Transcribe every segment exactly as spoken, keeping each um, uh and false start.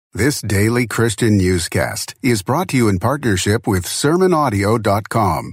This daily Christian newscast is brought to you in partnership with sermon audio dot com.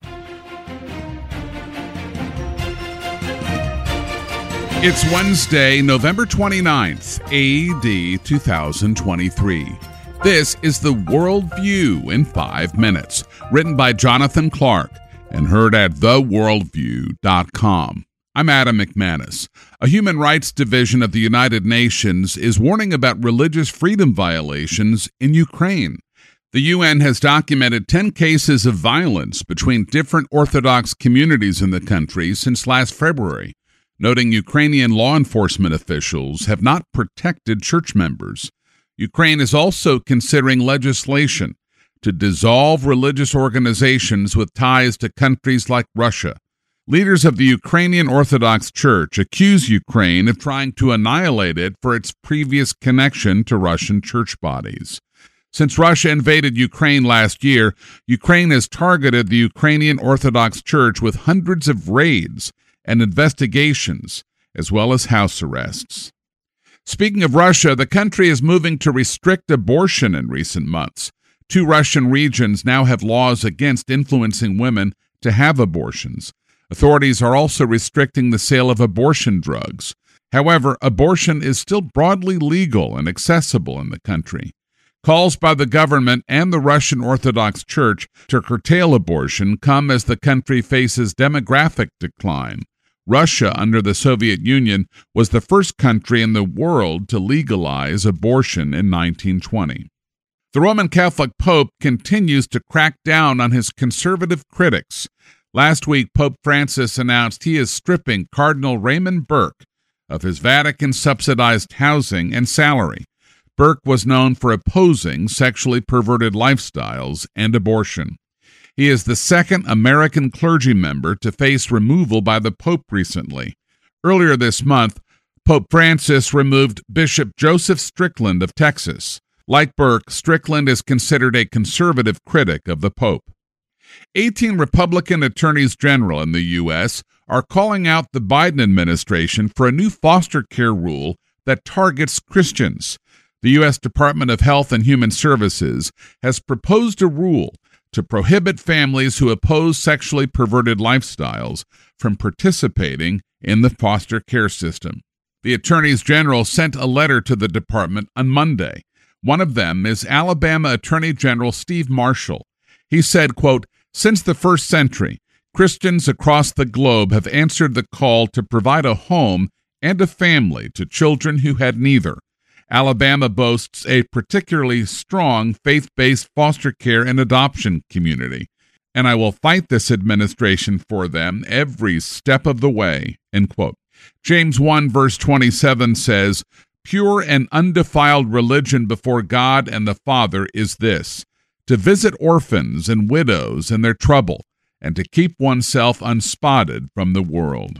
It's Wednesday, November twenty-ninth, A D two thousand twenty-three. This is the World View in five minutes, written by Jonathan Clark and heard at the world view dot com. I'm Adam McManus. A human rights division of the United Nations is warning about religious freedom violations in Ukraine. The U N has documented ten cases of violence between different Orthodox communities in the country since last February, noting Ukrainian law enforcement officials have not protected church members. Ukraine is also considering legislation to dissolve religious organizations with ties to countries like Russia. Leaders of the Ukrainian Orthodox Church accuse Ukraine of trying to annihilate it for its previous connection to Russian church bodies. Since Russia invaded Ukraine last year, Ukraine has targeted the Ukrainian Orthodox Church with hundreds of raids and investigations, as well as house arrests. Speaking of Russia, the country is moving to restrict abortion in recent months. Two Russian regions now have laws against influencing women to have abortions. Authorities are also restricting the sale of abortion drugs. However, abortion is still broadly legal and accessible in the country. Calls by the government and the Russian Orthodox Church to curtail abortion come as the country faces demographic decline. Russia, under the Soviet Union, was the first country in the world to legalize abortion in nineteen twenty. The Roman Catholic Pope continues to crack down on his conservative critics. Last week, Pope Francis announced he is stripping Cardinal Raymond Burke of his Vatican-subsidized housing and salary. Burke was known for opposing sexually perverted lifestyles and abortion. He is the second American clergy member to face removal by the Pope recently. Earlier this month, Pope Francis removed Bishop Joseph Strickland of Texas. Like Burke, Strickland is considered a conservative critic of the Pope. eighteen Republican attorneys general in the U S are calling out the Biden administration for a new foster care rule that targets Christians. The U S Department of Health and Human Services has proposed a rule to prohibit families who oppose sexually perverted lifestyles from participating in the foster care system. The attorneys general sent a letter to the department on Monday. One of them is Alabama Attorney General Steve Marshall. He said, quote, "Since the first century, Christians across the globe have answered the call to provide a home and a family to children who had neither. Alabama boasts a particularly strong faith-based foster care and adoption community, and I will fight this administration for them every step of the way," end quote. James one verse twenty-seven says, "Pure and undefiled religion before God and the Father is this, to visit orphans and widows in their trouble, and to keep oneself unspotted from the world."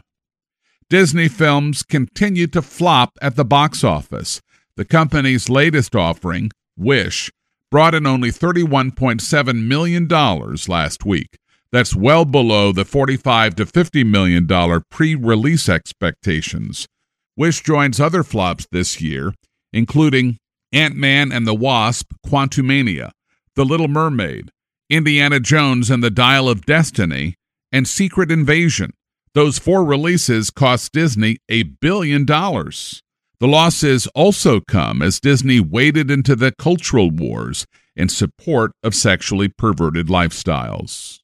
Disney films continue to flop at the box office. The company's latest offering, Wish, brought in only thirty-one point seven million dollars last week. That's well below the forty-five to fifty million dollars pre-release expectations. Wish joins other flops this year, including Ant-Man and the Wasp: Quantumania, The Little Mermaid, Indiana Jones and the Dial of Destiny, and Secret Invasion. Those four releases cost Disney a billion dollars. The losses also come as Disney waded into the cultural wars in support of sexually perverted lifestyles.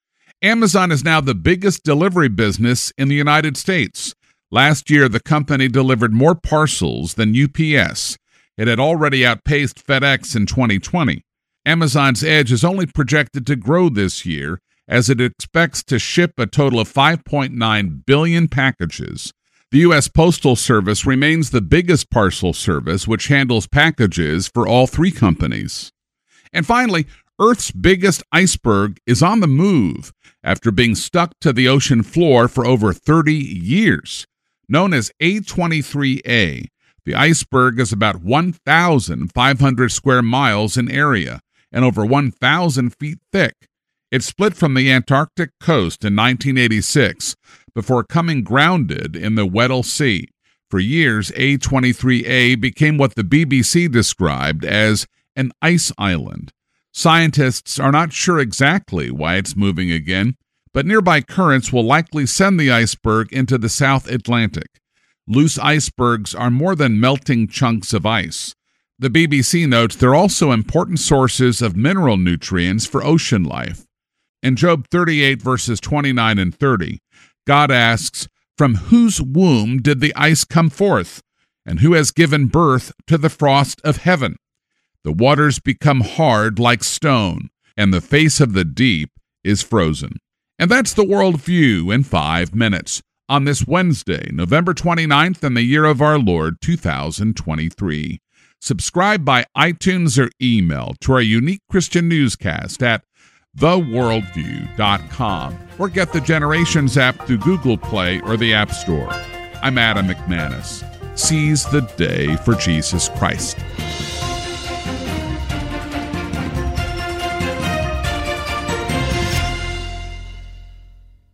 Amazon is now the biggest delivery business in the United States. Last year, the company delivered more parcels than U P S. It had already outpaced FedEx in twenty twenty. Amazon's edge is only projected to grow this year, as it expects to ship a total of five point nine billion packages. The U S Postal Service remains the biggest parcel service, which handles packages for all three companies. And finally, Earth's biggest iceberg is on the move after being stuck to the ocean floor for over thirty years. Known as A twenty-three A, the iceberg is about one thousand five hundred square miles in area and over one thousand feet thick. It split from the Antarctic coast in nineteen eighty-six before coming grounded in the Weddell Sea. For years, A twenty-three A became what the B B C described as an ice island. Scientists are not sure exactly why it's moving again, but nearby currents will likely send the iceberg into the South Atlantic. Loose icebergs are more than melting chunks of ice. The B B C notes they're also important sources of mineral nutrients for ocean life. In Job thirty-eight, verses twenty-nine and thirty, God asks, "From whose womb did the ice come forth? And who has given birth to the frost of heaven? The waters become hard like stone, and the face of the deep is frozen." And that's the World View in five minutes on this Wednesday, November twenty-ninth, in the year of our Lord, two thousand twenty-three. Subscribe by iTunes or email to our unique Christian newscast at the worldview dot com or get the Generations app through Google Play or the App Store. I'm Adam McManus. Seize the day for Jesus Christ.